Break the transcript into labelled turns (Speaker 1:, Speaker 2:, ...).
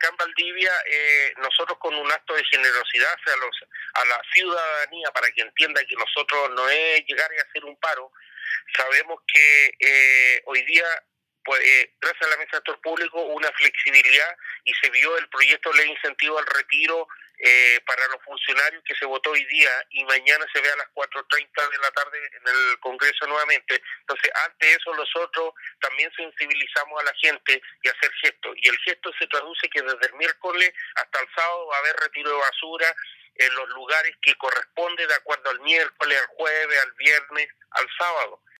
Speaker 1: acá en Valdivia, nosotros con un acto de generosidad a la ciudadanía, para que entienda que nosotros no es llegar y hacer un paro, sabemos que hoy día, pues, gracias a la mesa de sector público, una flexibilidad y se vio el proyecto de ley incentivo al retiro para los funcionarios que se votó hoy día y mañana se ve a las 4:30 de la tarde en el Congreso nuevamente. Entonces, ante eso nosotros también sensibilizamos a la gente y hacer gestos. Y el gesto se traduce que desde el miércoles hasta el sábado va a haber retiro de basura en los lugares que corresponde de acuerdo al miércoles, al jueves, al viernes, al sábado.